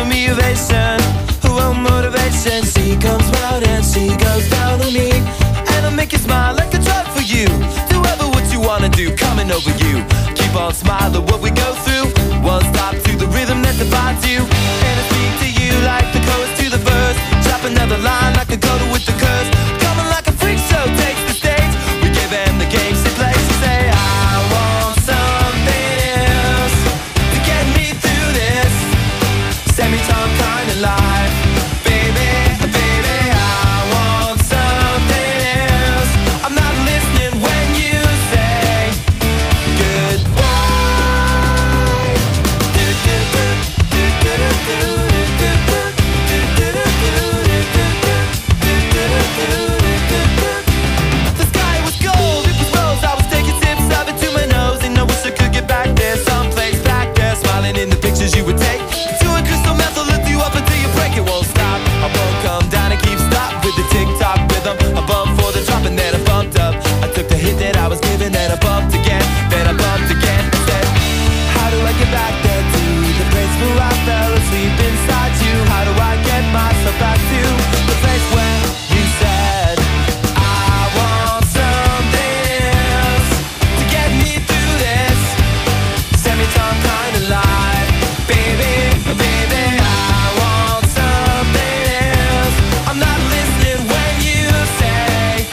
for me ovation. Oh, motivation. She comes round and she goes down on me, and I make you smile like a drug for you. Do ever what you wanna do, coming over you. Keep on smiling what we go through. One stop to the rhythm that defines you, and I speak to you like the chorus to the verse. Drop another line like a coda with the curse. Coming like a freak show takes the stage. We give them the game she plays. She say I want something else to get me through this semi-time kind of life. Baby, baby, I want something else. I'm not listening when you say goodbye. The sky was gold, it was rose. I was taking sips of it to my nose, and I wish I could get back there, someplace back there, smiling in the pictures you would take. To a crystal method, lift you up until you break. It won't stop. I won't come down and keep stop with the tick-tock rhythm. I bumped for the drop and then I bumped up. I took the hit that I was given, then I bumped again, then I bumped again. I said, how do I get back there to the place where I fell asleep inside you? How do I get myself back to the place where you said I want something else to get me through this semi-time kind of life? Baby, baby, I want something else. I'm not listening when you say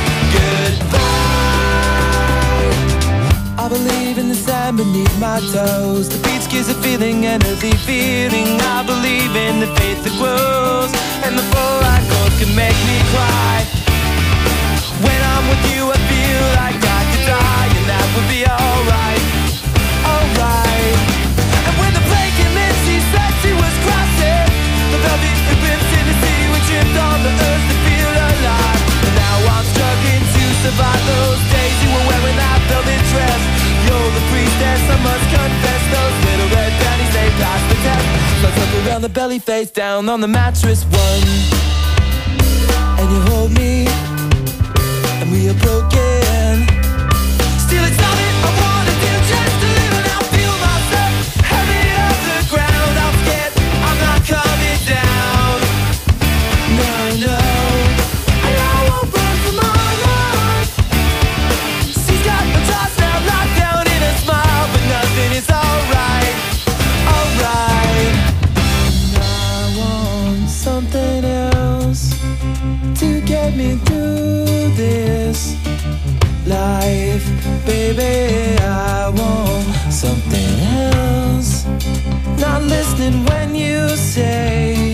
goodbye. I believe in the sand beneath my toes. The beach gives a feeling, an earthy feeling. I believe in the faith that grows, and the four-eyed ghost can make me cry. When I'm with you, I feel like I could die, and that would be alright, alright. And when the plane came in, she said she was crossing the velvet ribbons in the sea. We tripped on the earth to feel alive, and now I'm struggling to survive those days you were wearing that velvet dress. You're the priestess, I must confess. Those little red panties, they passed the test. So I took around the belly, face down on the mattress one, and you hold me, and we are broken. Still it's all that I wanna do, just to live and I'll feel myself heavy off the ground. I'm scared I'm not coming down. No, no, and I won't run from my life. She's got my thoughts now locked down in a smile, but nothing is alright, alright. And I want something else to get me through this life. Baby, I want something else. Not listening when you say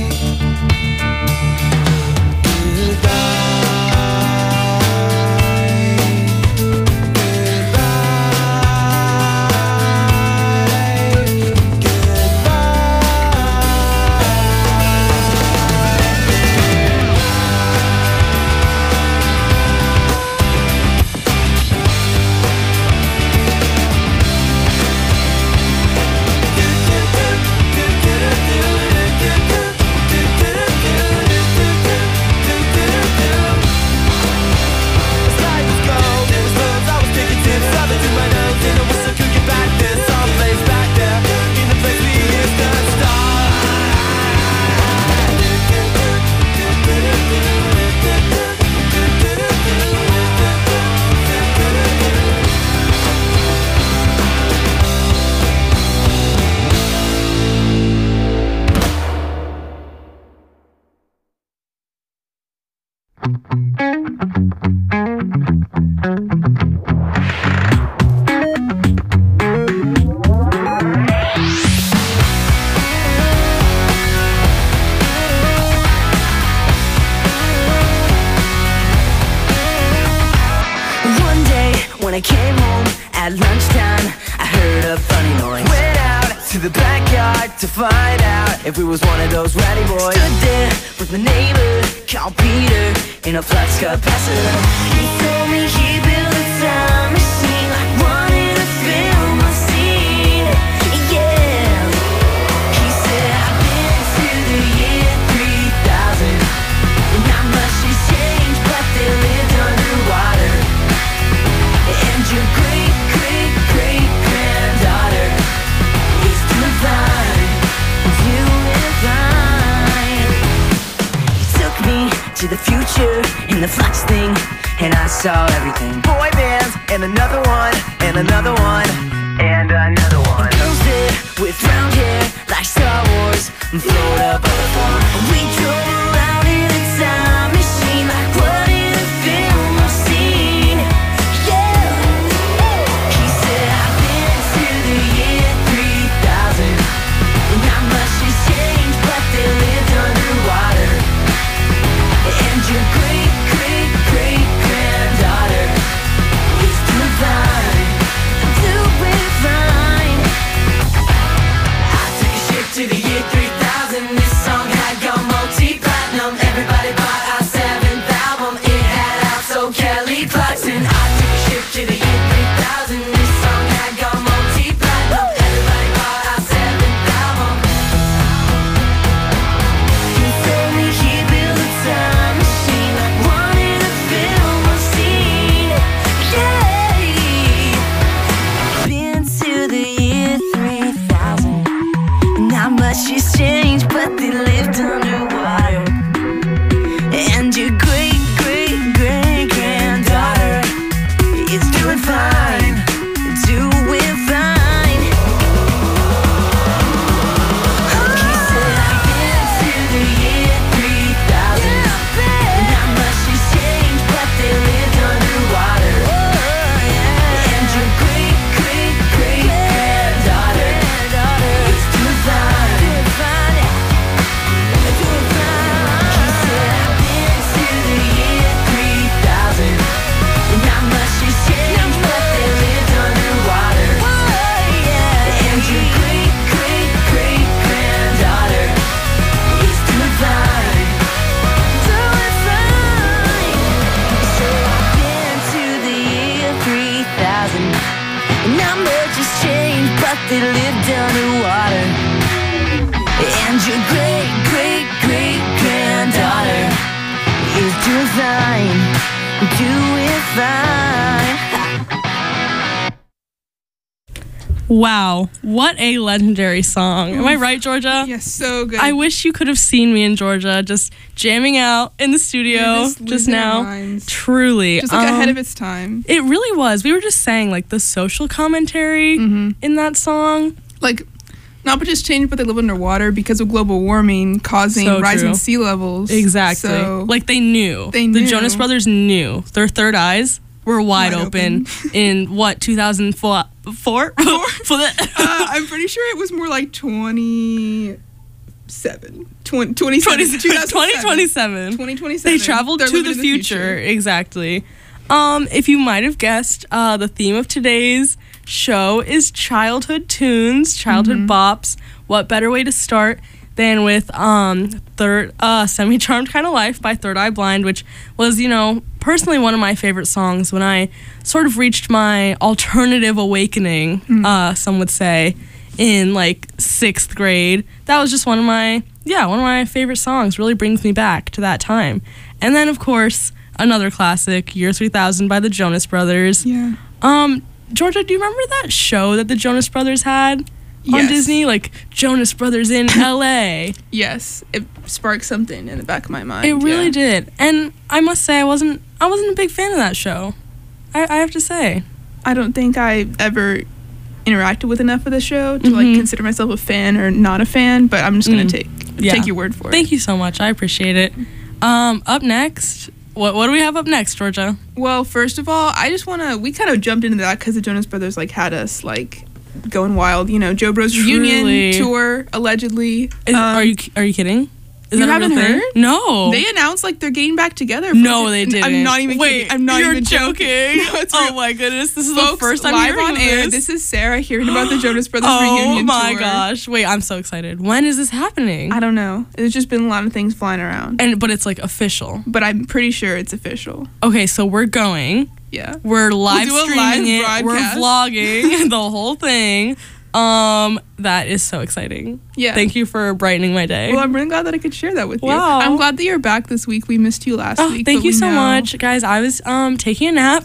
I came home at lunchtime, I heard a funny noise. Went out to the backyard to find out if we was one of those rowdy boys. Stood there with my neighbor, called Peter, in a flux capacitor. He told me he built a time machine like one in a film I've seen. Yeah, he said I've been to the year 3000, and not much has changed, but they lived underwater. And your great-great-great-granddaughter is doing fine, doing fine. to the future in the Flex thing, and I saw everything. Boy bands, and another one, and another one, and another one. Girls there with round hair like Star Wars, and float above the floor. We drove around in a time machine like what in a film I've seen. Yeah. He said I've been to the year 3000. Not much has changed, but they lived underwater. And your great, great, great granddaughter is doing fine, doing fine. I took a ship to the year 3000. This song had gone multi-platinum. Everybody bought our 7th album. It had also Kelly Clarkson. I took a ship to the year 3000. This song had gone multi-platinum. Everybody bought our 7th album. He told me he built a time machine like one in a film I've seen. Yeah. Been to the year 3000. Not much has changed, but they lived underwater. And your great, great, great granddaughter is doing fine, doing fine. He said I've been to the year 3000. Not much has changed, but they lived underwater. And your great, great, great granddaughter is doing fine, doing fine. He said I've been to the year 3000. Not much has changed, but they lived underwater. And your great, great, great granddaughter is doing fine, doing fine. So I've been to the year 3000. Not much has changed, but they lived underwater. And your great, great, great granddaughter is doing fine, doing fine. Wow, what a legendary song. Am I right, Georgia? Yes, so good. I wish you could have seen me in Georgia just jamming out in the studio just now. Truly. Just like ahead of its time. It really was. We were just saying like the social commentary in that song. Like, not but just changed, but they live underwater because of global warming causing So rising true. sea levels. Exactly. So, Like they knew. They The knew. Jonas Brothers knew. Their third eyes were wide open in what, 2004? I'm pretty sure it was more like 2027. They traveled They're to living the in future. Exactly. If you might have guessed, the theme of today's show is childhood tunes, childhood bops. What better way to start than with Semi-Charmed Kind of Life by Third Eye Blind, which was, personally one of my favorite songs when I sort of reached my alternative awakening, some would say, in like 6th grade. That was just one of my favorite songs. Really brings me back to that time. And then, of course, another classic, Year 3000 by the Jonas Brothers. Yeah. Georgia, do you remember that show that the Jonas Brothers had on Yes. Disney? Like Jonas Brothers in LA. Yes, it sparked something in the back of my mind. It really did. And I must say I wasn't a big fan of that show. I have to say. I don't think I ever interacted with enough of the show to like consider myself a fan or not a fan, but I'm just gonna take your word for it. Thank you so much. I appreciate it. Up next, what do we have up next, Georgia? Well, first of all, I just we kind of jumped into that because the Jonas Brothers like had us like going wild. Joe Bros reunion tour allegedly. Are you kidding? Is You that a real haven't thing? heard? No. They announced like they're getting back together. No, they didn't. I'm not even Wait, kidding. I'm not you're even joking. No, it's Oh real. my goodness, this is Folks, the first time live hearing on of air. this. This is Sarah hearing about the Jonas Brothers Oh reunion my tour. gosh! Wait, I'm so excited. When is this happening? I don't know. There's just been a lot of things flying around, But it's like official. but I'm pretty sure it's official. Okay, so we're going. Yeah. We're live do a streaming live it. We're broadcast. vlogging the whole thing. That is so exciting. Yeah. Thank you for brightening my day. Well, I'm really glad that I could share that with you. Wow. I'm glad that you're back this week. We missed you last week. Thank but you we so know- much, guys. I was taking a nap.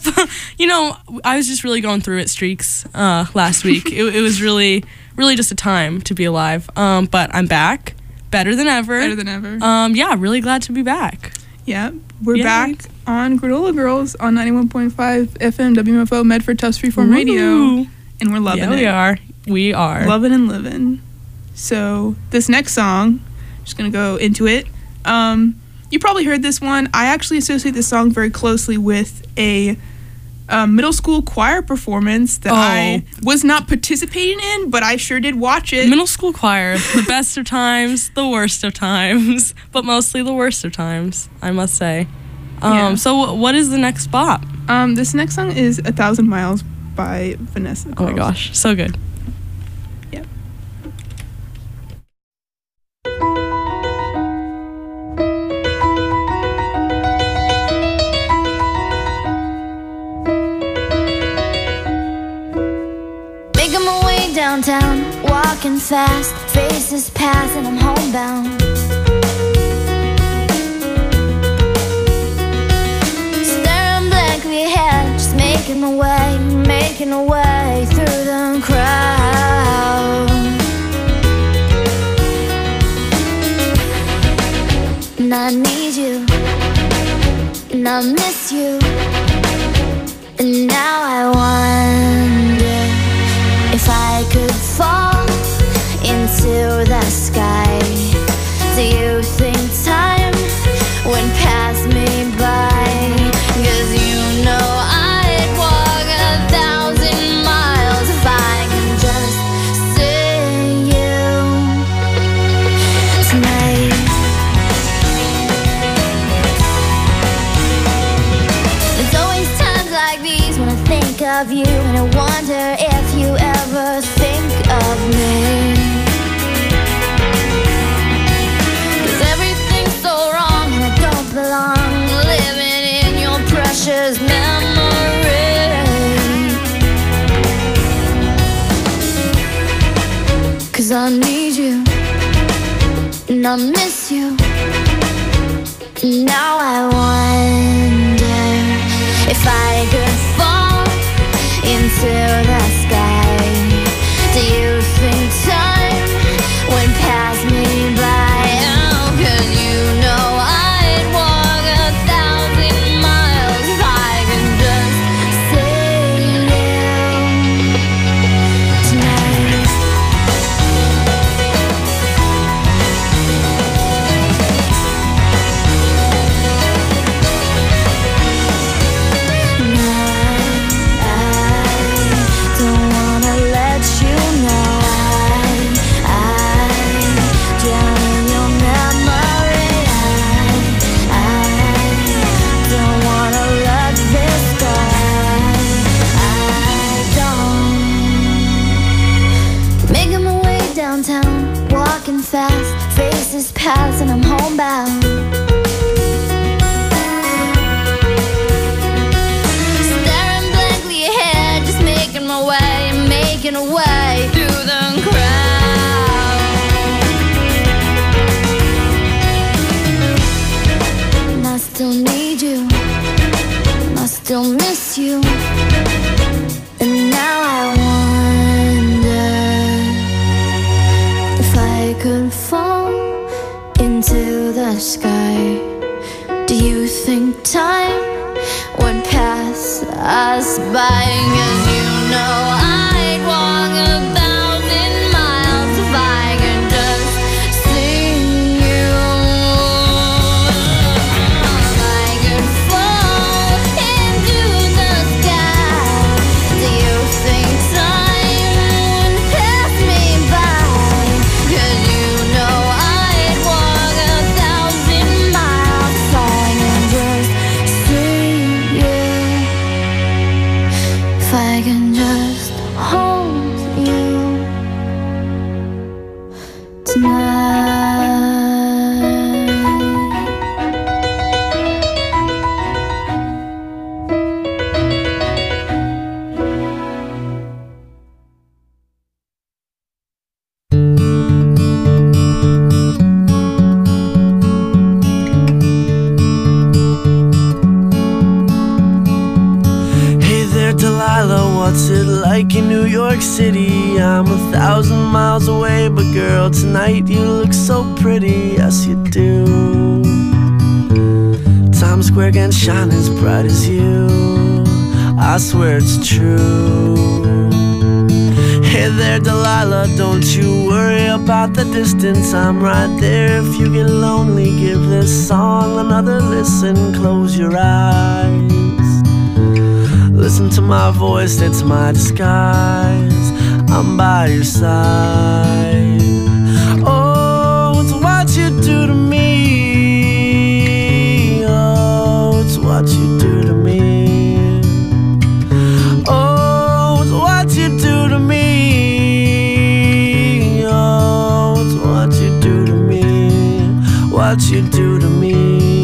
I was just really going through it streaks last week. It was really, really just a time to be alive. But I'm back, better than ever. Better than ever. Yeah, really glad to be back. Yeah, we're Yay. back on Granola Girls on 91.5 FM WMFO Medford Tufts Freeform Radio, and we're loving it. We are loving and living. So this next song, just gonna go into it. You probably heard this one. I actually associate this song very closely with a middle school choir performance that I was not participating in, but I sure did watch it. Middle school choir, the best of times, the worst of times, but mostly the worst of times, I must say. So what is the next bop? This next song is 1,000 Miles by Vanessa Carlson. Oh my gosh, so good. Yep. Making my way downtown, walking fast, faces pass and I'm homebound. Staring blankly ahead, just making my way through the crowd. And I need you, and I miss you, and now I wonder if I could fall into the sky. Do you think time would pass me by? 'Cause you know I'd walk 1,000 miles if I could just see you tonight. There's always times like these when I think of you, and I wonder if you ever think of me. 'Cause everything's so wrong and I don't belong, living in your precious memory. 'Cause I need you, and I miss you, and now I wonder if I could fall into the sky. Do you think time would pass me by? Oh, 'cause you know I'd walk 1,000 miles if I could just see you tonight. Fast, faces pass and I'm homebound. Staring blankly ahead, just making my way through the crowd. And I still need you, and I still miss you, and now I wonder if I could fall into the sky. Do you think time would pass us by? 'Cause you know I'd walk 1,000 miles if I could just see you. If I could fall into the sky, do you think time would pass me by? 'Cause you know I'd walk 1,000 miles if I could just see you. If I can just hold you tonight. Hey there, Delilah, what's it like in New York City? I'm 1,000 miles away, but girl, tonight you look so pretty, yes you do. star can shine as bright as you. I swear it's true. Hey there, Delilah, don't you worry about the distance. I'm right there. If you get lonely, give this song another listen. Close your eyes. Listen to my voice, it's my disguise. I'm by your side. Oh, it's what you do to me. Oh, it's what you do to me. Oh, it's what you do to me. Oh, it's what you do to me. What you do to me.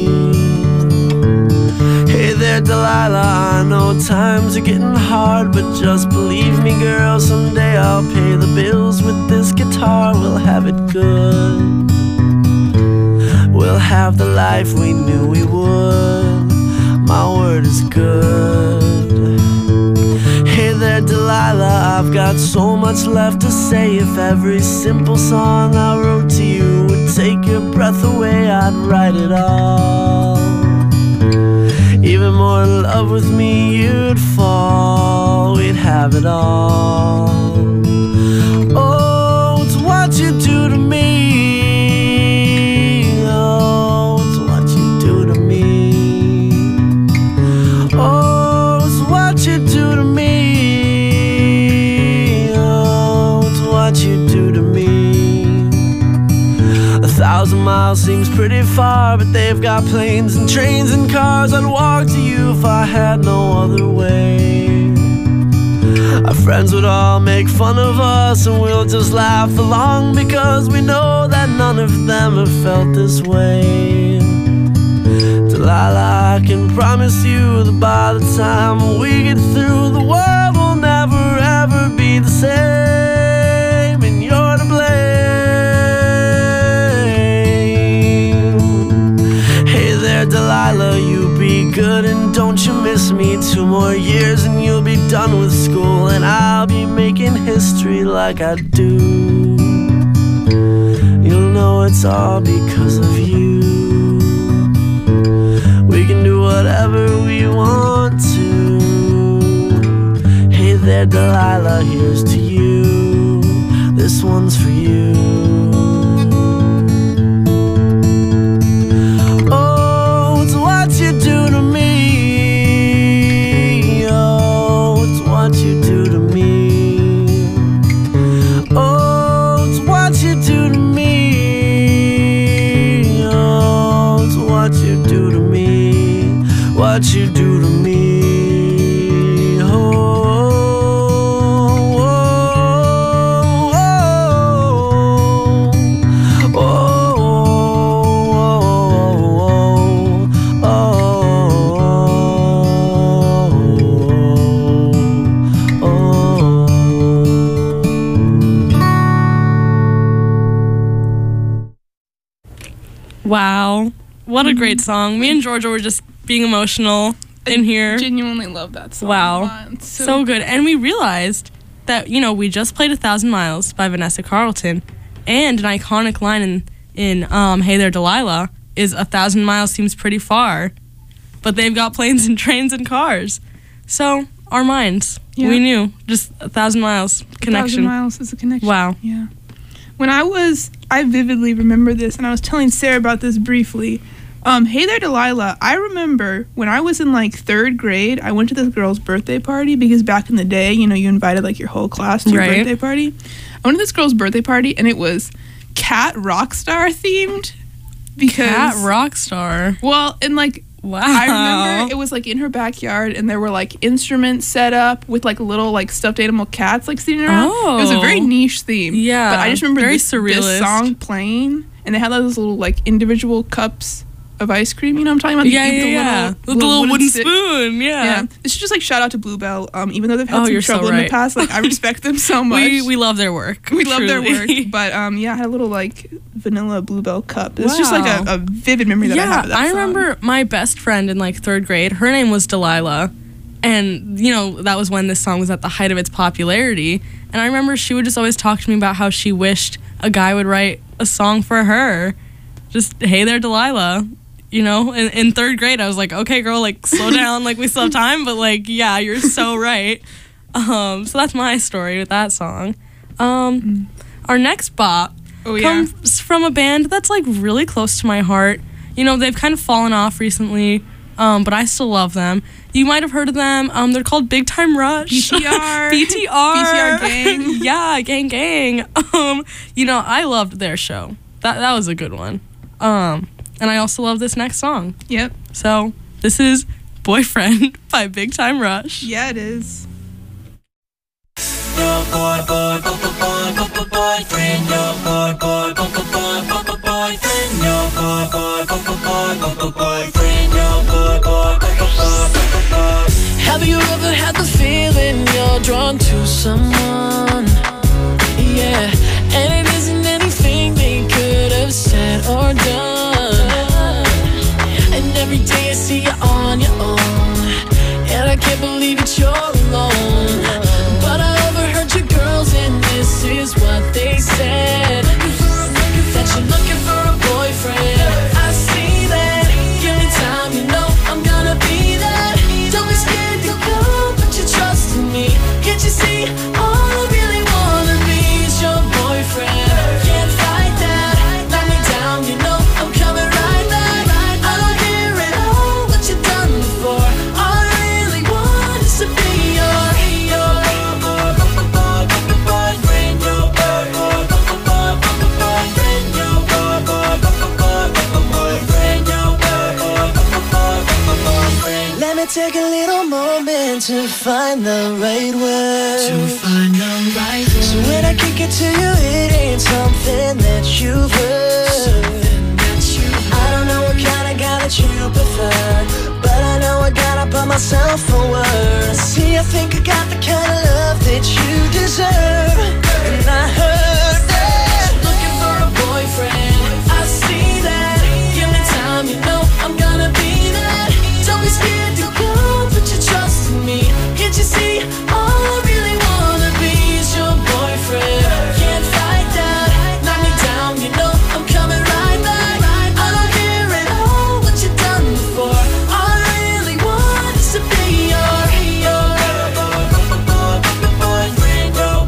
Hey there, Delilah, I know times are getting hard, but just believe me, girl, someday I'll pay the bills with this guitar. We'll have it good. We'll have the life we knew we would. My word is good. Hey there, Delilah, I've got so much left to say. If every simple song I wrote to you would take your breath away, I'd write it all. Even more in love with me, you'd fall. We'd have it all. Oh, it's what you do to me. Oh, it's what you do to me. Oh, it's what you do to me. Oh, it's what you do to me. 1,000 miles seems pretty far, but they've got planes and trains and cars. I'd walk to you if I had no other way. Our friends would all make fun of us, and we'll just laugh along, because we know that none of them have felt this way. Delilah, I can promise you that by the time we get through, the world will never ever be the same, and you're to blame. Hey there, Delilah, you be good and don't you miss me. 2 more years and you'll be done with school, and I'll be making history like I do. You'll know it's all because of you. We can do whatever we want to. Hey there, Delilah, here's to you. This one's for you. Oh, it's what you do to me. Oh, it's what you do to me. Oh, it's what you do to me. Oh, it's what you do to me. What you do to me. Oh, oh, oh, oh, oh, oh. Wow. What a great song. Me and Georgia were just being emotional in here. Genuinely love that song. Wow. It's So good. And we realized that, we just played 1,000 Miles by Vanessa Carlton, and an iconic line in Hey There, Delilah is 1,000 miles seems pretty far, but they've got planes and trains and cars. So our minds, Yeah. we knew, just 1,000 miles connection. 1,000 miles is a connection. Wow. Yeah. When I vividly remember this, and I was telling Sarah about this briefly. Hey There, Delilah, I remember when I was in like 3rd grade, I went to this girl's birthday party, because back in the day, you invited like your whole class to your Right. birthday party. I went to this girl's birthday party, and it was Cat Rockstar themed. Because Cat Rockstar. well, and like Wow. I remember it was like in her backyard, and there were like instruments set up with like little like stuffed animal cats like sitting around. It was a very Oh. niche theme. Yeah, but I just remember very this surrealist. song playing, and they had those little like individual cups of ice cream. You know what I'm talking about? Yeah, yeah. With the little wooden stick. spoon. Yeah. Yeah. This is just like shout out to Bluebell. Even though they've had Oh, some you're so trouble in the right. past, like I respect them so much. We love their work. We love their work, truly. but yeah, I had a little like vanilla Bluebell cup. It's just like Wow. a vivid memory that I have of that I song. remember my best friend in like 3rd grade. Her name was Delilah, and that was when this song was at the height of its popularity. And I remember she would just always talk to me about how she wished a guy would write a song for her. Just Hey There, Delilah. you know, in third grade, I was like, okay, girl, like, slow down, like, we still have time, but, like, yeah, you're so right. So that's my story with that song. Our next bop comes from a band that's, like, really close to my heart. You know, they've kind of fallen off recently, but I still love them. You might have heard of them. They're called Big Time Rush. BTR. BTR. BTR gang. Yeah, gang. You know, I loved their show. That was a good one. And I also love this next song. Yep. So this is Boyfriend by Big Time Rush. Yeah, it is. Your boyfriend, your boyfriend, your boyfriend. Have you ever had the feeling you're drawn to someone? Yeah, and it isn't anything they could have said or done. And every day I see you on your own, and I can't believe that you're alone. But I overheard your girls, and this is what they said: that you're looking for a boyfriend. I see that. Give me time, you know I'm gonna be that. Don't be scared to go, put your trust in me. Can't you see? All I really wanna be is your boyfriend. Can't fight that. Knock me down, you know I'm coming right back. I don't care at all what you've done before. All I really want is to be your boyfriend, your Let me take a little moment to find the right word. So when I kick it to you, it ain't something that you've heard. I don't know what kind of guy that you prefer, but I know I gotta put myself forward. See, I think I got the kind of love that you deserve. And I heard that you're looking for a boyfriend. I see that. Give me time, you know I'm gonna be that. Don't be scared to go, put your trust in me. Can't you see? All I really wanna be is your boyfriend. Can't fight that. Knock me down, you know I'm coming right back. I don't care at all what you've done before. All I really want is to be your boyfriend, your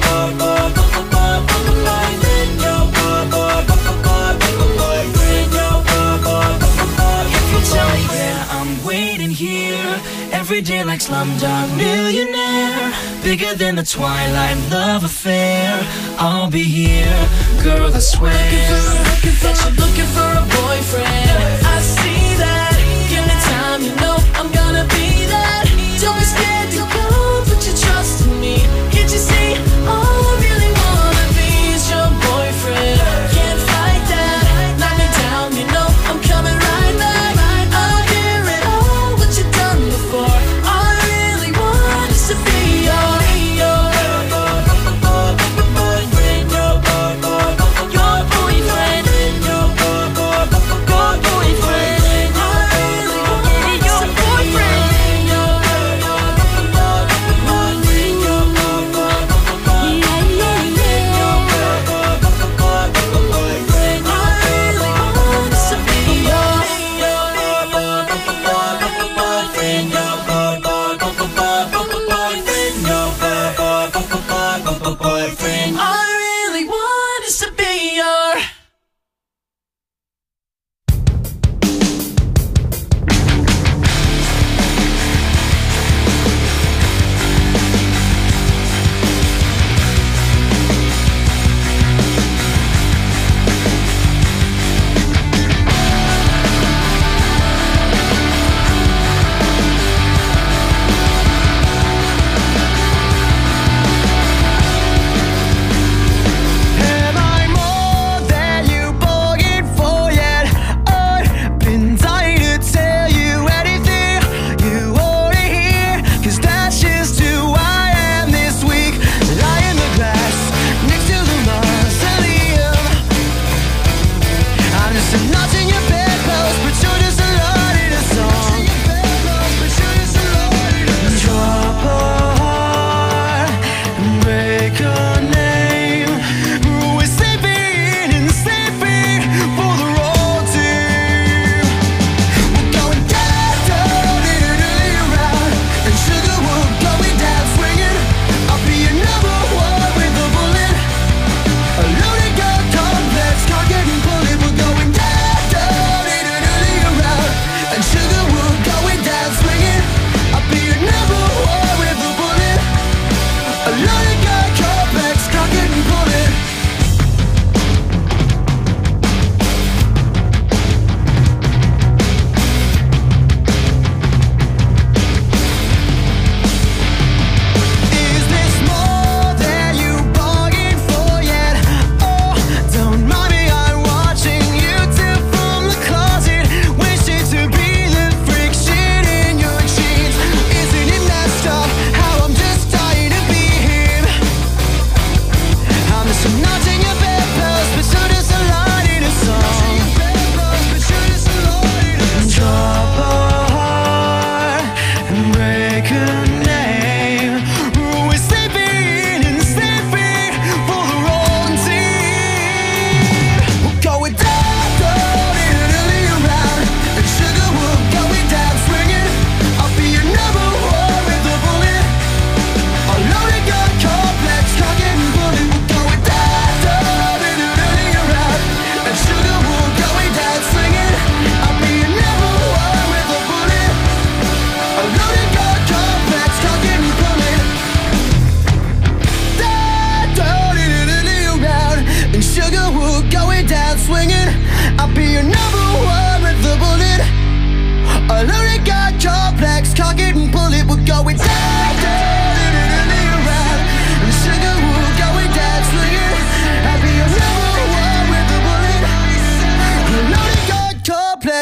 If you tell me where I'm waiting here, every day like Slumdog Millionaire, bigger than the Twilight love affair. I'll be here, girl, I swear. That you're looking for a boyfriend. I see that. Give me time, you know I'm gonna be that. Don't be scared to go, put your trust in me. Can't you see? All I really wanna be is your boyfriend. Can't fight that. Knock me down, you know I'm coming right back. I don't care at all what you've done before. All I really want is to be your boyfriend.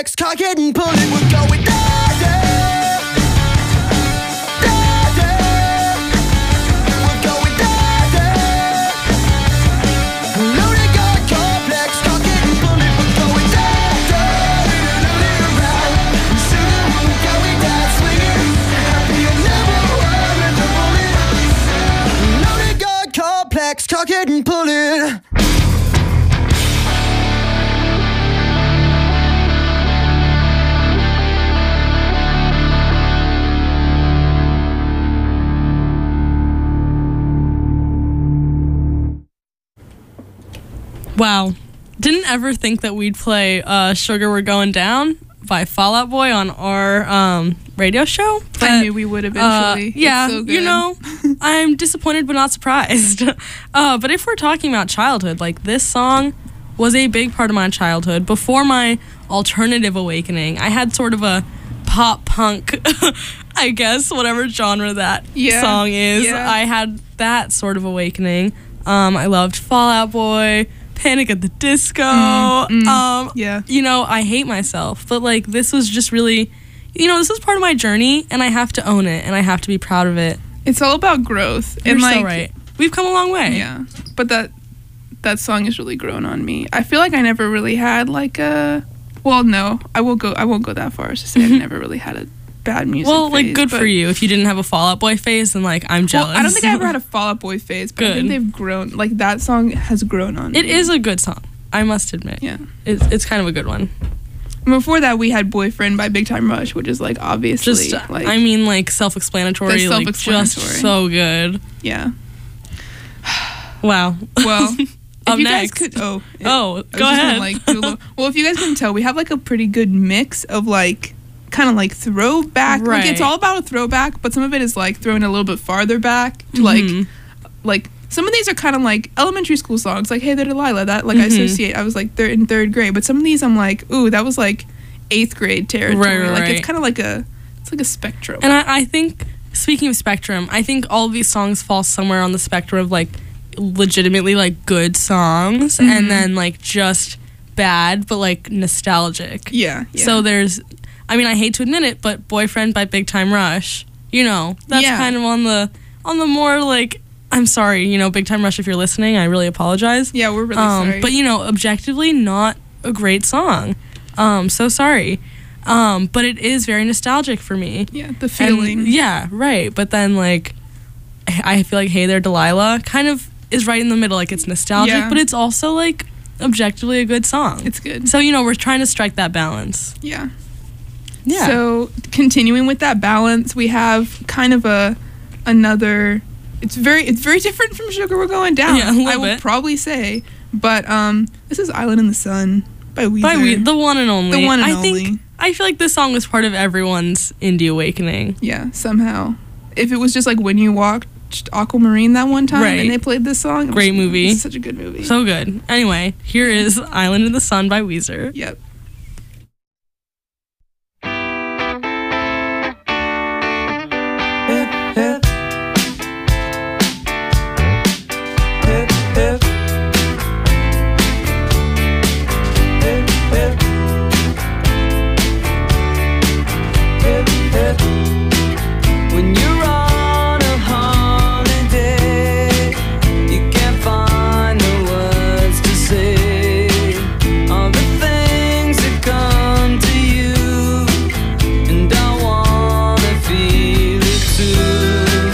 complex, cock it and pull it, we're going da da. Da da. We're going da da. Loaded gun complex, cock it and pull it, we're going da da. Soon we're going da swinging. Happy you never were with the bullet. Loaded gun complex, cock it and pull it. Wow. Didn't ever think that we'd play Sugar We're Going Down by Fall Out Boy on our radio show. I knew we would eventually. Yeah, It's so good. you know, I'm disappointed but not surprised. But if we're talking about childhood, like this song was a big part of my childhood. Before my alternative awakening, I had sort of a pop punk, I guess, whatever genre that song is. Yeah. I had that sort of awakening. I loved Fall Out Boy, Panic at the Disco. Yeah. You know, I hate myself, but like this was just really, you know, this was part of my journey, and I have to own it, and I have to be proud of it. It's all about growth. You're and so like, right. We've come a long way. Yeah. But that song has really grown on me. I feel like I never really had like a, well, no, I won't go that far as to say I've never really had a bad music Well, like phase, good but- for you. If you didn't have a Fall Out Boy phase, then like I'm jealous. Well, I don't think I ever had a Fall Out Boy phase, but I think Good. they've grown. Like that song has grown on me. It is a good song, I must admit. Yeah. It's kind of a good one. Before that, we had Boyfriend by Big Time Rush, which is like obviously Just, like I mean, like self-explanatory, That's like just self-explanatory. so good. yeah. Wow. Well, Up if you next. guys could, Oh, I was go just gonna, ahead. like, do a little- well, if you guys couldn't tell, we have like a pretty good mix of like kind of like throwback. Like it's Right. all about a throwback, but some of it is like throwing a little bit farther back to Mhm. like some of these are kind of like elementary school songs, like Hey There Delilah. That like I Mhm. associate. I was like in third grade, but some of these I'm like, ooh, that was like 8th grade territory. Right, Like right. it's kind of like a spectrum. And I think, speaking of spectrum, I think all of these songs fall somewhere on the spectrum of like legitimately like good songs Mm-hmm. and then like just bad but like nostalgic. yeah. So there's, I mean, I hate to admit it, but Boyfriend by Big Time Rush, you know, that's Yeah. kind of on the more like, I'm sorry, you know, Big Time Rush, if you're listening, I really apologize. yeah, we're really sorry. But you know, objectively not a great song. So sorry. But it is very nostalgic for me. yeah, the feeling. And, yeah, right. But then like I feel like Hey There Delilah kind of is right in the middle. Like it's nostalgic, Yeah. but it's also like objectively a good song. It's good. So, you know, we're trying to strike that balance. Yeah. Yeah. So continuing with that balance, we have kind of another. It's very different from Sugar We're Going Down. Yeah, a little I will bit. probably say, but this is Island in the Sun by Weezer. the one and only. The one and I think only. I feel like this song was part of everyone's indie awakening. Yeah, somehow. If it was just like when you watched Aquamarine that one time Right. and they played this song, it Great was- movie. It's such a good movie. So good. Anyway, here is Island in the Sun by Weezer. Yep. When you're on a holiday, you can't find the words to say all the things that come to you, and I wanna feel it too.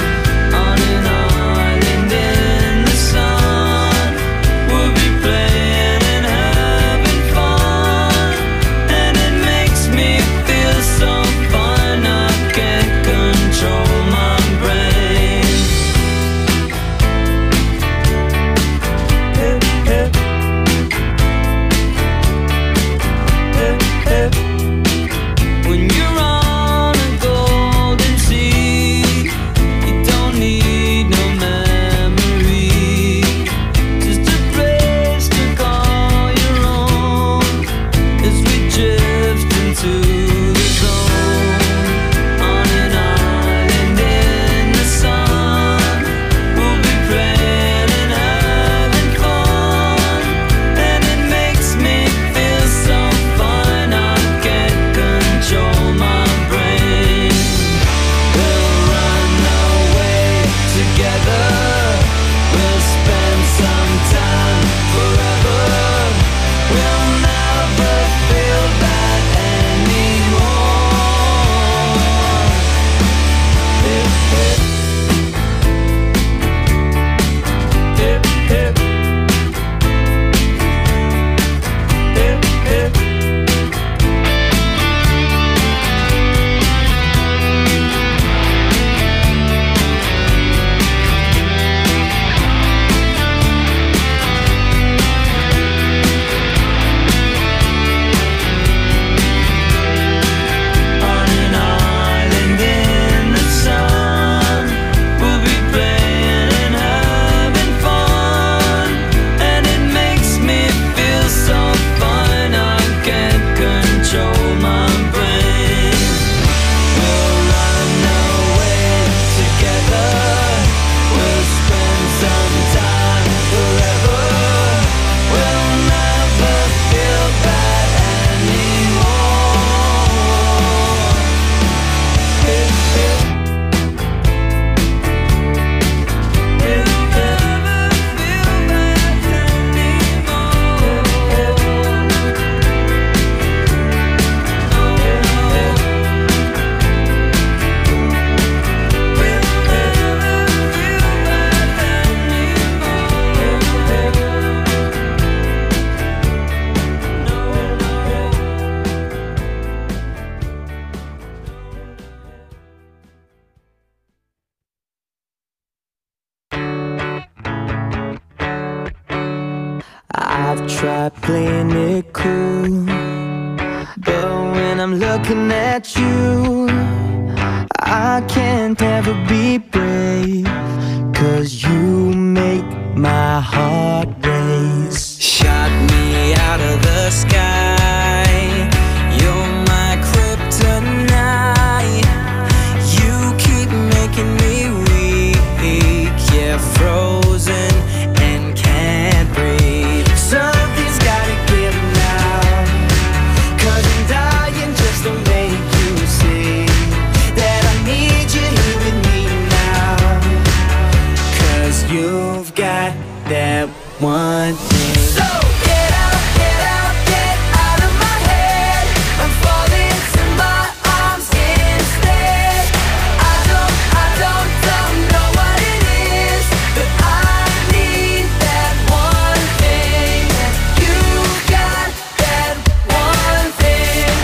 try playing it cool, but when I'm looking at you, I can't ever be brave, 'cause you make my heart race. Shot me out of the sky, you're my kryptonite. You keep making me weak, yeah, frozen and can't breathe. Something's gotta give now, 'cause I'm dying just to make you see that I need you here with me now. 'Cause you've got that one thing. So get out, get out, get out of my head. I'm falling to my arms instead. I don't know what it is, but I need that one thing. You got that one thing.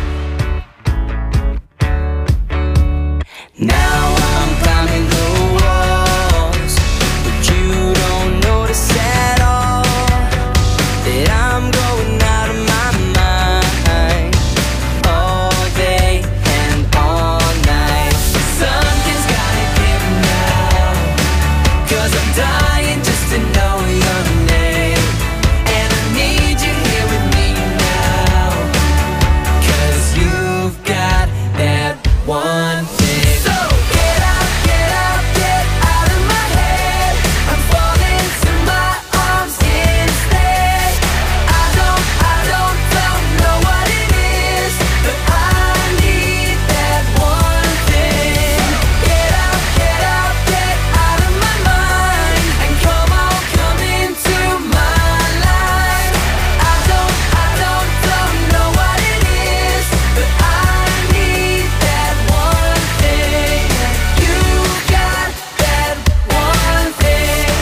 Now I'm climbing the walls, but you don't notice at all that I'm going out of my mind all day and all night. Something's gotta give now, 'cause I'm dying just to know your name, and I need you here with me now, 'cause you've got that one thing. So get out, get out, get out of my head. I'm falling to my arms instead. I don't know what it is, but I need that one thing. Get out, get out, get out of my mind, and come on, come into my life. I don't know what it is, but I need that one thing. You got that one thing.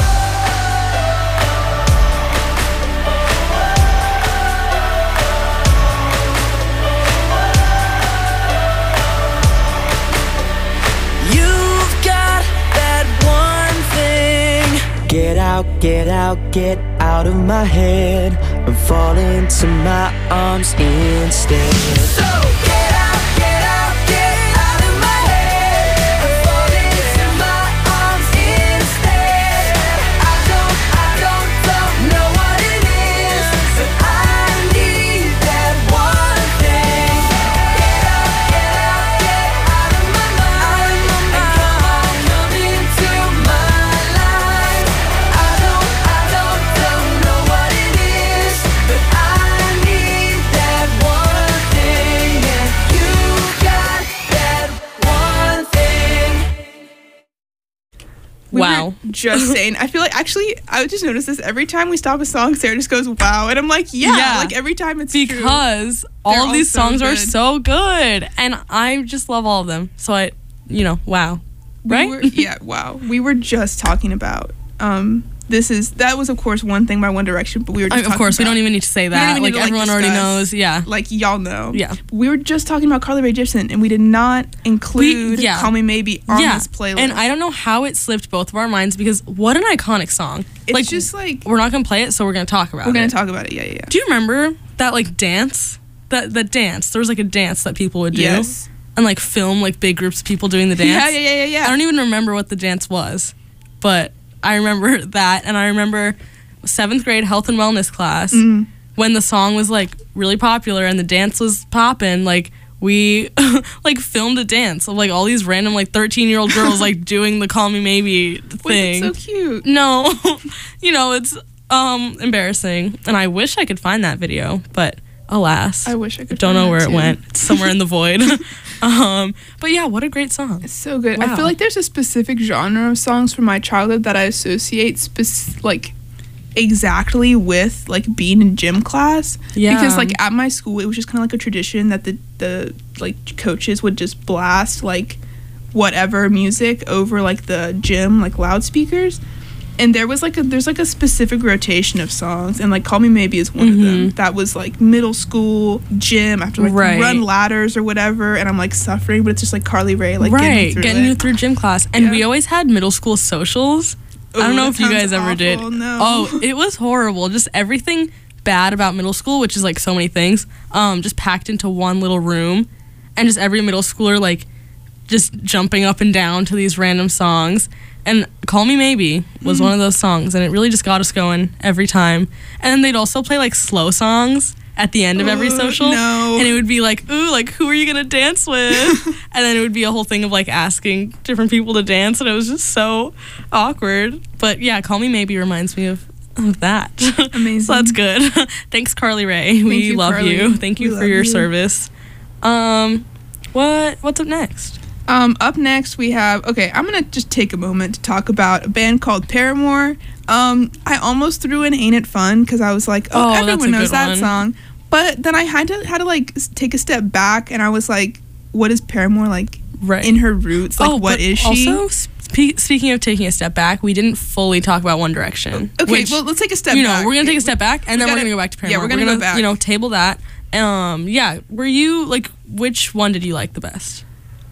You've got that one thing. Get out, get out, get out of my head. I'm falling to my arms instead. So get out, get out, get out of my head. I'm falling to my arms instead. I don't know what it is, but I need that one thing. Get out, get out, get out of my mind, and come on, come into my life. I don't know what it is, but I need that one thing. Yeah, you got that one thing. We were Wow. just saying. I feel like actually, I would just notice this every time we stop a song. Sarah just goes, "Wow," and I'm like, "Yeah." Yeah. Like every time it's true. Because They're all of these all so songs are good. so good, and I just love all of them. So wow, right? Wow. We were just talking about that was of course One Thing by One Direction, but we were just Of talking course, we about- don't even need to say don't that. even need Like to, like, everyone already discuss. knows. Yeah. like y'all know. Yeah. We were just talking about Carly Rae Jepsen, and we did not include yeah. Call Me Maybe on this playlist. And I don't know how it slipped both of our minds, because what an iconic song. it's just like we're not gonna play it, so we're gonna talk about it. we're gonna talk about it. Yeah. Do you remember that like dance? That dance. There was like a dance that people would do. Yes. And like film like big groups of people doing the dance. Yeah. I don't even remember what the dance was, but I remember that, and I remember 7th grade health and wellness class when the song was like really popular and the dance was poppin'. Like we like filmed a dance of like all these random like 13-year-old girls like doing the Call Me Maybe thing. Wait, it's so cute. No, it's embarrassing, and I wish I could find that video, but alas, I wish I could. don't find know that where it too. went. It's somewhere in the void. But yeah, what a great song. It's so good. I Wow. feel like there's a specific genre of songs from my childhood that I associate exactly with like being in gym class. Yeah. Because like at my school, it was just kind of like a tradition that the like coaches would just blast like whatever music over like the gym like loudspeakers. And there's like a specific rotation of songs, and like Call Me Maybe is one of them. That was like middle school gym after like Right. run ladders or whatever, and I'm like suffering, but it's just like Carly Rae like Getting getting you me through gym class. And Yeah. we always had middle school socials, I don't know that if you sounds guys ever did. awful. No. Oh, it was horrible. Just everything bad about middle school, which is like so many things, just packed into one little room, and just every middle schooler like just jumping up and down to these random songs. And Call Me Maybe was one of those songs, and it really just got us going every time. And then they'd also play like slow songs at the end of every social. No. And it would be like, ooh, like who are you gonna dance with? And then it would be a whole thing of like asking different people to dance, and it was just so awkward. But yeah, Call Me Maybe reminds me of that. Amazing. So that's good. Thanks, Carly Rae. We you, love Carly. you. Thank you We for love your you. service. What's up next? Up next we have, okay, I'm gonna just take a moment to talk about a band called Paramore. I almost threw in Ain't It Fun because I was like, Oh, that's everyone a knows good that one. song. But then I had to like take a step back, and I was like, what is Paramore like Right. in her roots? Like, what but is she? Also, speaking of taking a step back, we didn't fully talk about One Direction. Okay, which, well, let's take a step you know, back. we're gonna take a step back, and then we're gotta- gonna go back to Paramore. yeah, we're gonna go back. You know, table that. Yeah. Were you like, which one did you like the best?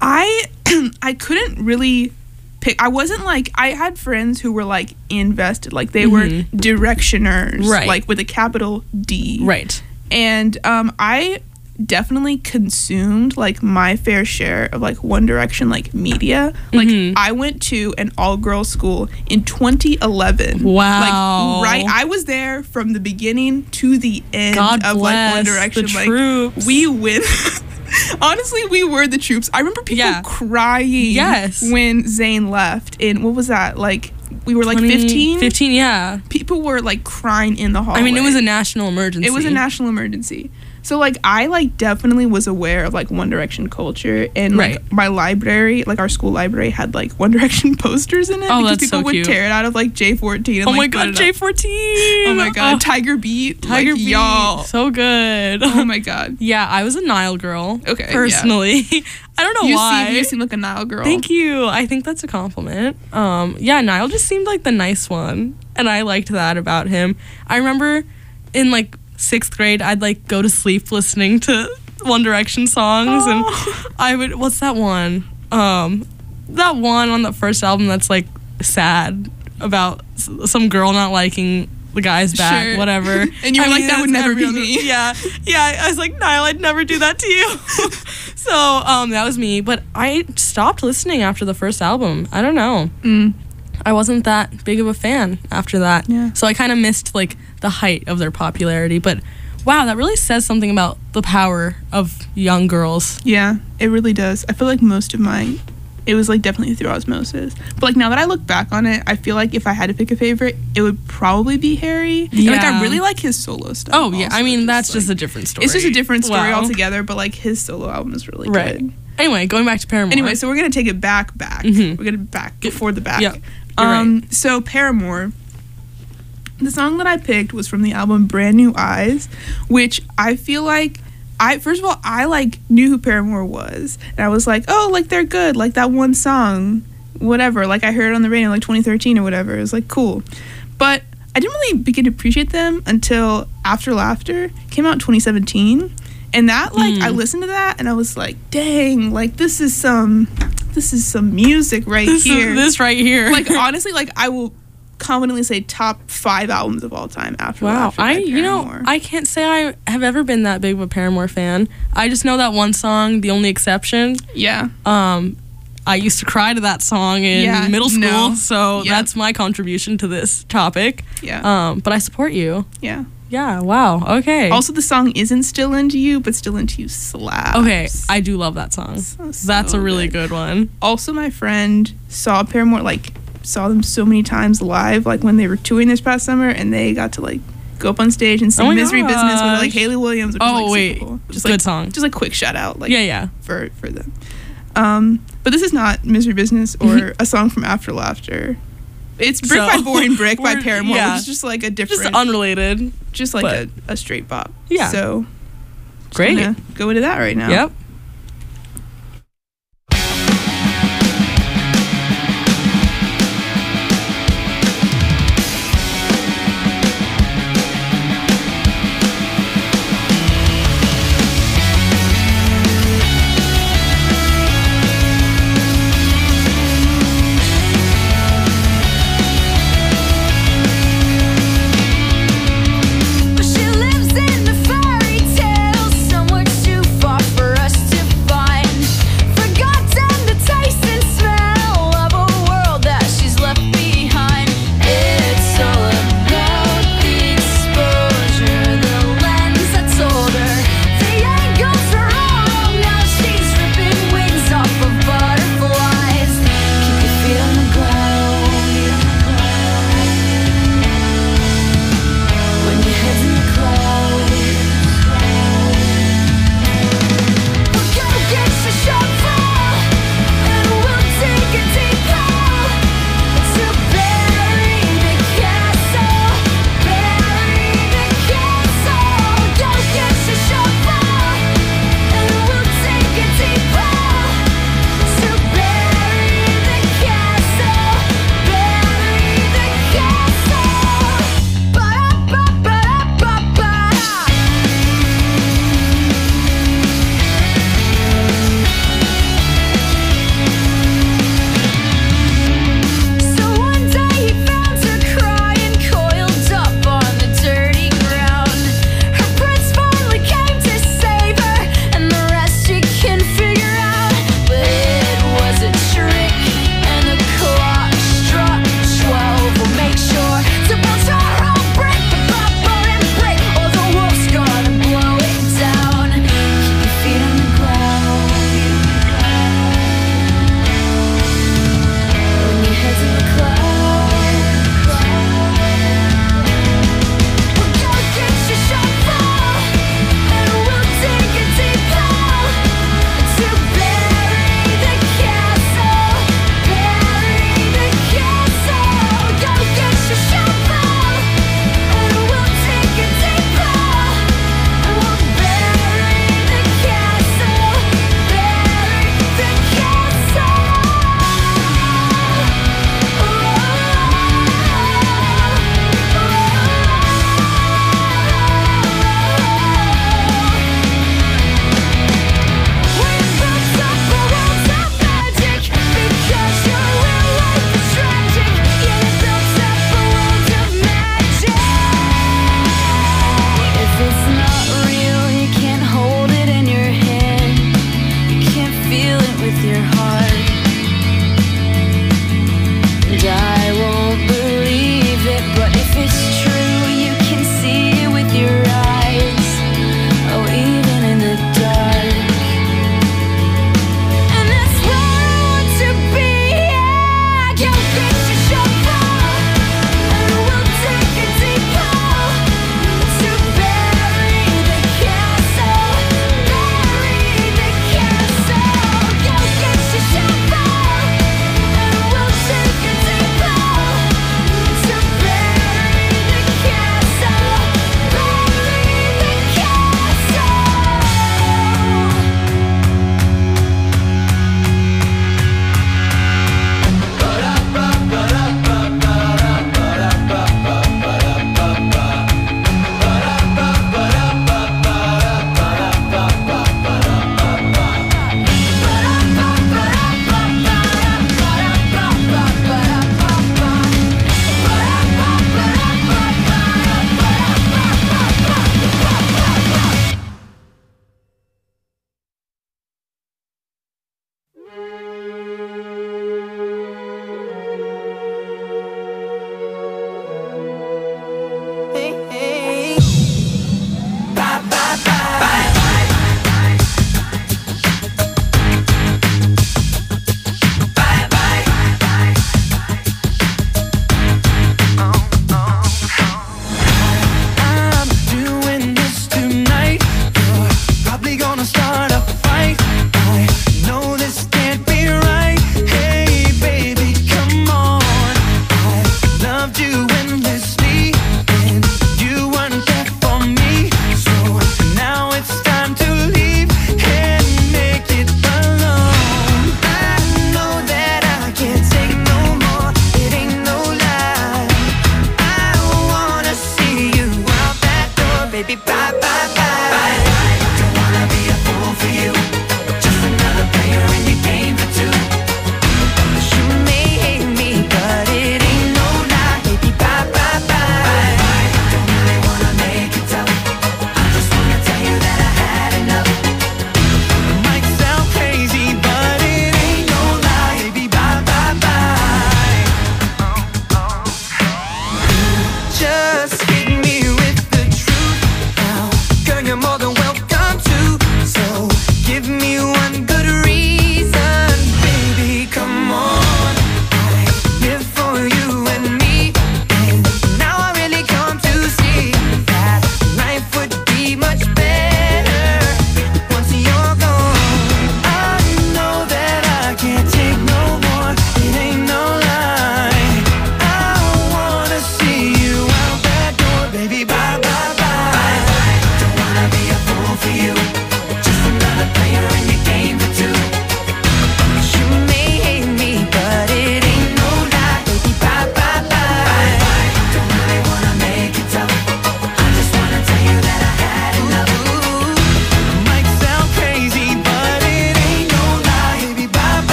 I couldn't really pick. I wasn't like, I had friends who were like invested, like they were directioners, Right. like with a capital D. Right. And I definitely consumed like my fair share of like One Direction like media. Like I went to an all-girls school in 2011. Wow. Like I was there from the beginning to the end God of like One bless Direction. the Like troops. we win. Honestly, we were the troops. I remember people Yeah. crying Yes. when Zayn left. And what was that? Like we were like 20 15. 15, yeah. People were like crying in the hallway. I mean, it was a national emergency. It was a national emergency. So like I like definitely was aware of like One Direction culture, and like Right. my library, like our school library, had like One Direction posters in it Oh, because that's people so would cute. tear it out of like J14. And, Oh my like, put god, it up. J14. Oh my god, Tiger Beat, Tiger like, Beat. y'all. So good. Oh my god. Yeah, I was a Nile girl. Okay, yeah. Personally. I don't know why. You seem like a Nile girl. Thank you. I think that's a compliment. Yeah, Niall just seemed like the nice one, and I liked that about him. I remember in like 6th grade, I'd like go to sleep listening to One Direction songs, and I would. What's that one? That one on the first album that's like sad about some girl not liking the guy's back, Sure. whatever. And you were like, that would that's never be every other- me. Yeah. I was like, Niall, I'd never do that to you. So that was me. But I stopped listening after the first album. I don't know. I wasn't that big of a fan after that. Yeah. So I kind of missed like the height of their popularity. But wow, that really says something about the power of young girls. Yeah, it really does. I feel like most of mine, it was like definitely through osmosis. But like now that I look back on it, I feel like if I had to pick a favorite, it would probably be Harry. And, like I Yeah. really like his solo stuff. Oh yeah, also, I mean that's just a like- different story. It's just a different story Wow. altogether, but like his solo album is really Right. good. Anyway, going back to Paramore. Anyway, so we're gonna take it back. Mhm. We're gonna back before the back. Yep, you're right. So Paramore. The song that I picked was from the album Brand New Eyes, which I feel like first of all, I like knew who Paramore was, and I was like, oh, like they're good, like that one song, whatever. Like I heard it on the radio in like 2013 or whatever. It was like cool, but I didn't really begin to appreciate them until After Laughter came out in 2017, and that like I listened to that and I was like, dang, like this is some music right here. This right here. Like honestly, like I will confidently say top 5 albums of all time after wow, Laughter by Paramore. I can't say I have ever been that big of a Paramore fan. I just know that one song, The Only Exception. Yeah. I used to cry to that song in Yeah, middle school, no. so Yeah. that's my contribution to this topic. Yeah. But I support you. Yeah. Yeah, wow, okay. Also, the song isn't Still Into You, but Still Into You slaps. Okay, I do love that song. So That's a really good one. Also, my friend saw Paramore, like, saw them so many times live, like, when they were touring this past summer, and they got to, like, go up on stage and sing Oh my Misery Business with, like, gosh. Haley Williams, which is, Oh, like, super wait. cool. Just, Good like, song. Just, like, quick shout-out, like, Yeah. for them. But this is not Misery Business or a song from After Laughter. It's Brick So, by Boring Brick by we're- Paramore, yeah. which is just, like, a Just different, unrelated. just like but- a straight bop. Yeah. So, Great. gonna go into that right now. Yep.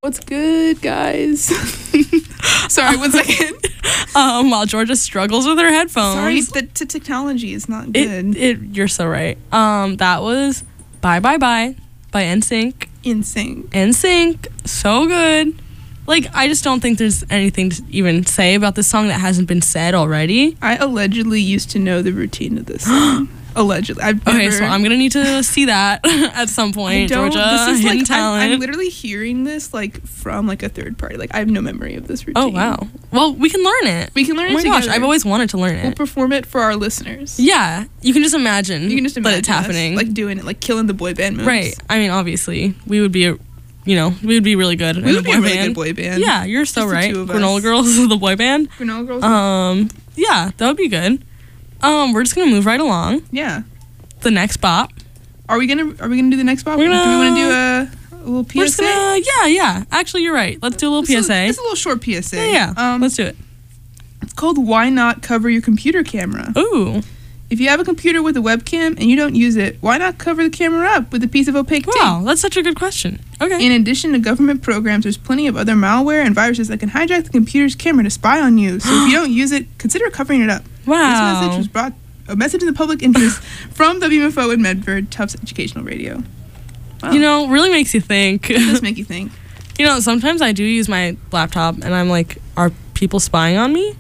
What's good, guys? Sorry, 1 second. While Georgia struggles with her headphones. Sorry, the technology is not good. You're so right. That was Bye Bye Bye by NSYNC. NSYNC, so good. Like, I just don't think there's anything to even say about this song that hasn't been said already. I allegedly used to know the routine of this song. Allegedly. Okay, so I'm gonna need to see that at some point, Georgia. This is hidden like, talent. I'm literally hearing this like from like a third party. Like, I have no memory of this routine. Oh, wow. Well, we can learn it. We can learn it Oh my gosh, together. I've always wanted to learn it. We'll perform it for our listeners. Yeah, you can just imagine. You can just imagine that it's us, happening. like doing it, like killing the boy band moves. Right. I mean, obviously, we would be really good in We a would be boy a really band. good boy band. Yeah, you're so Just the right. two of us. Granola Girls, the boy band. Granola Girls. Yeah, that would be good. We're just gonna move right along. Yeah. The next bop. Are we gonna do the next bop? We're Do we gonna- want to do a little PSA? We're just gonna, yeah. Actually, you're right. Let's do a little PSA. It's a little short PSA. Yeah. Let's do it. It's called "Why Not Cover Your Computer Camera." Ooh. If you have a computer with a webcam and you don't use it, why not cover the camera up with a piece of opaque tape? Wow, that's such a good question. Okay. In addition to government programs, there's plenty of other malware and viruses that can hijack the computer's camera to spy on you. So if you don't use it, consider covering it up. Wow. This message was brought a message in the public interest from WMFO in Medford, Tufts Educational Radio. Wow. Really makes you think. It does make you think. Sometimes I do use my laptop and I'm like, are people spying on me?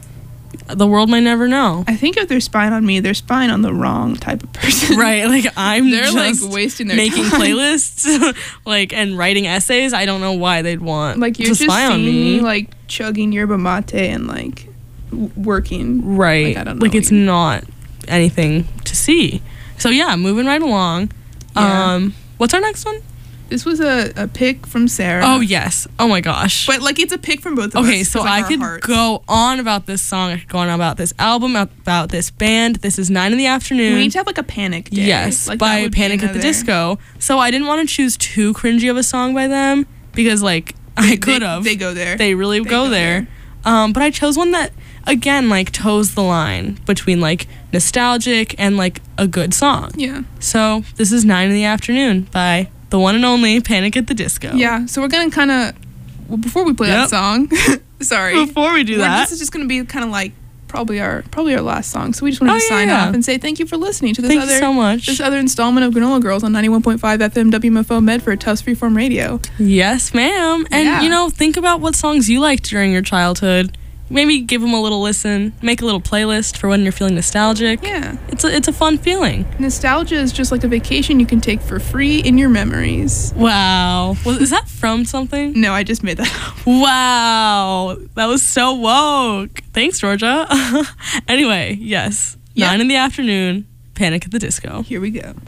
The world might never know. I think if they're spying on me, they're spying on the wrong type of person. Right, like They're just like wasting their making time. playlists, and writing essays. I don't know why they'd want Like, you're to just spy on seeing me. me like chugging yerba mate and like working. Right, I don't know. like it's not anything to see. So yeah, moving right along. Yeah. What's our next one? This was a pick from Sarah. Oh yes. Oh my gosh. But like it's a pick from both of us. Okay, so 'cause, like, I our could hearts. go on about this song, I could go on about this album, about this band. This is 9 in the afternoon. We need to have like a panic day. Yes, like, that by would be Panic at the another- Disco. So I didn't want to choose too cringy of a song by them because I could have. They go there. They really They go go there. But I chose one that again like toes the line between like nostalgic and like a good song. Yeah. So this is 9 in the afternoon by the one and only Panic at the Disco. Yeah. So we're gonna kind of before we play that Yep. song. Sorry. Before we do that, This is just gonna be kind of like probably our last song. So we just wanted to sign yeah. off and say thank you for listening to this thank you so much. this other installment of Granola Girls on 91.5 FM WMFO Medford, Tufts Freeform Radio. Yes, ma'am. And Yeah. think about what songs you liked during your childhood. Maybe give them a little listen. Make a little playlist for when you're feeling nostalgic. Yeah. It's a fun feeling. Nostalgia is just like a vacation you can take for free in your memories. Wow. Is that from something? No, I just made that up. Wow. That was so woke. Thanks, Georgia. Anyway, yes. Yeah. 9 in the afternoon, Panic at the Disco. Here we go.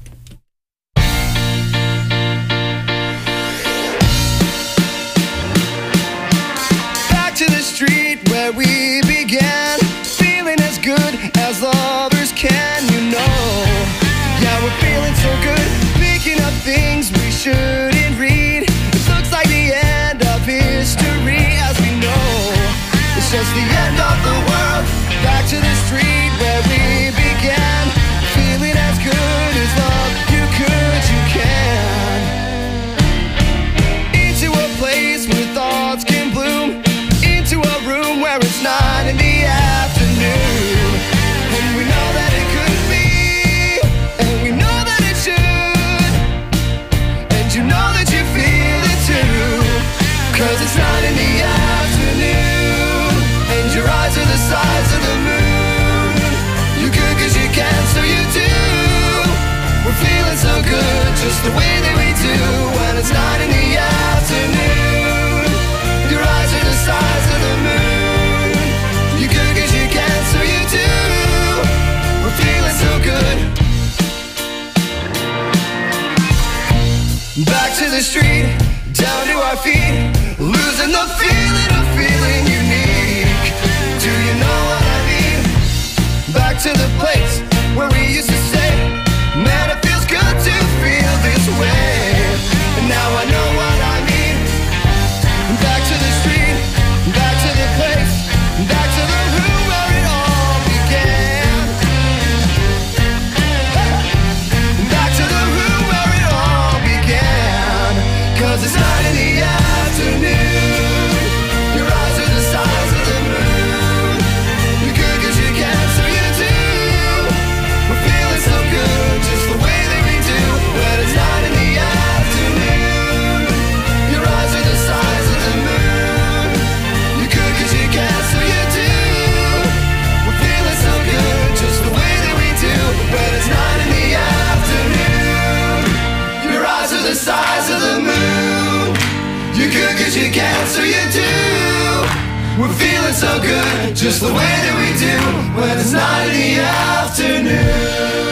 Back to the street where we began, feeling as good as lovers can, Yeah, we're feeling so good, picking up things we shouldn't read. It looks like the end of history as we know. It's just the end of the world. Back to the street where we began, feeling as good as love you could, you can. Into a place where thoughts can bloom, into a room where it's 9 in the afternoon. And we know that it could be, and we know that it should, and you know that you feel it too, 'cause it's 9 in the afternoon, and your eyes are the size of the moon. You could 'cause you can, so you do. We're feeling so good, just the way that we do, when it's 9 in the afternoon. Your eyes are the size of the moon. You could 'cause you can, so you do. We're feeling so good. Back to the street, down to our feet, losing the feeling of feeling unique. Do you know what I mean? Back to the place where we used to say, man, it feels good to feel this way. And now I know what I mean. Back to the street, back to the place, back to the room where it all began. Back to the room where it all began. 'Cause it's 9 in the afternoon. We're feeling so good, just the way that we do when it's not in the afternoon.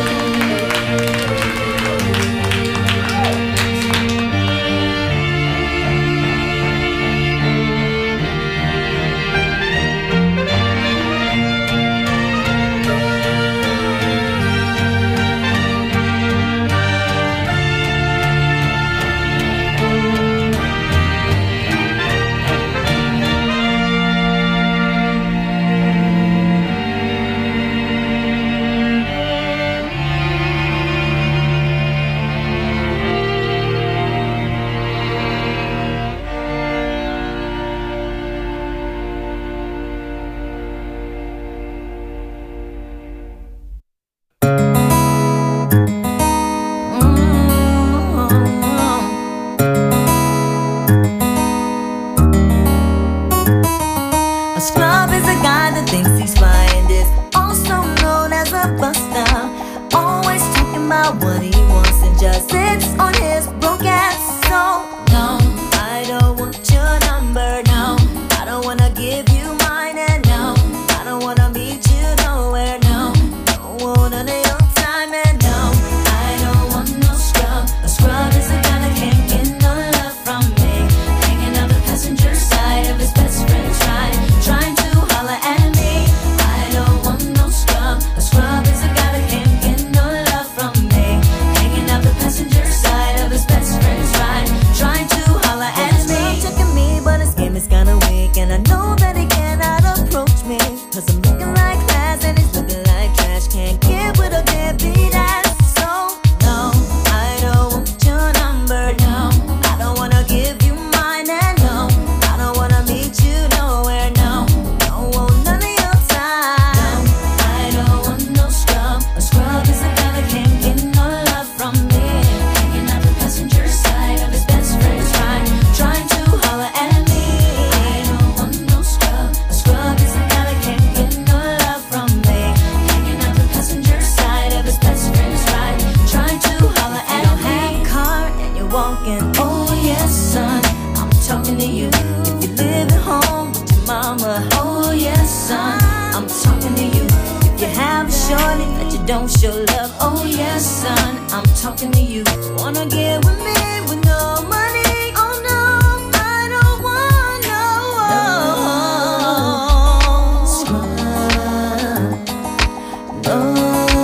A scrub is a guy that thinks he's fly and is also known as a buster. Always talking about what he wants and just sits on his broke ass. So no, I don't want your number. No, I don't wanna give you mine. And no, I don't wanna meet you nowhere. No, don't want none of your time. And no, I don't want no scrub. A scrub is a guy that can't get no love from me, hanging out the passenger side of his best friend's ride, trying to holler at me. I don't want no scrub. A scrub is a guy that can't get no love from me, hanging out the passenger side of his best friend's ride, trying to holler at me. Checking me, but his game is kinda weak, and I know that he cannot approach me, 'cause I'm looking like glass and he's looking like trash. Can't get with a deadbeat ass. So no, I don't want your number. No, I don't wanna give you mine. And no, I don't wanna meet you nowhere. No, don't want none of your time. No, I don't want no scrub. A scrub is a guy that can't get no love from me, hanging out the passenger side of his best friend's ride, trying to holler at me. I don't want no scrub. A scrub is a guy that can't get no love from me, hanging out the passenger side of his best friend's ride, trying to holler at me. You don't have a car and you're walking. Oh yes, son, I'm talking to you. If you live at home with your mama. Oh yes, son, I'm talking to you. If you have a shorty that you don't show love. Oh yes, son, I'm talking to you. Wanna get with me?